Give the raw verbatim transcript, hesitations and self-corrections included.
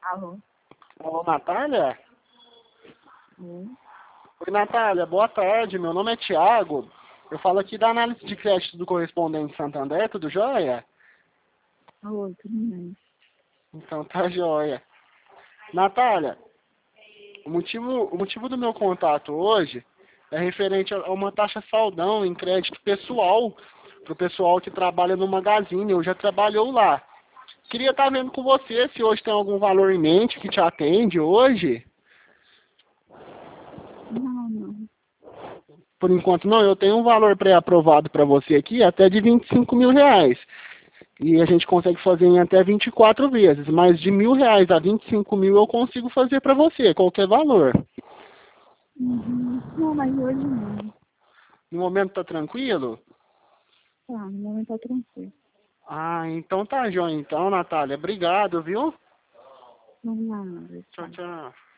Alô? Alô, Natália? Oi? Oi, Natália, boa tarde. Meu nome é Thiago. Eu falo aqui da análise de crédito do Correspondente Santander, tudo jóia? Oi, tudo bem? Então tá jóia. Natália, o motivo, o motivo do meu contato hoje é referente a uma taxa saldão em crédito pessoal, para o pessoal que trabalha no Magazine, ou já trabalhou lá. Queria estar vendo com você se hoje tem algum valor em mente que te atende hoje. Não, não. Por enquanto não, eu tenho um valor pré-aprovado para você aqui, até de vinte e cinco mil reais. E a gente consegue fazer em até vinte e quatro vezes, mas de mil reais a vinte e cinco mil eu consigo fazer para você, qualquer valor. Uhum. Não, mas hoje não. No momento tá tranquilo? Tá, no momento tá tranquilo. Ah, então tá, joia. Então, Natália, obrigado, viu? Não, nada, Tchau, tchau. tchau.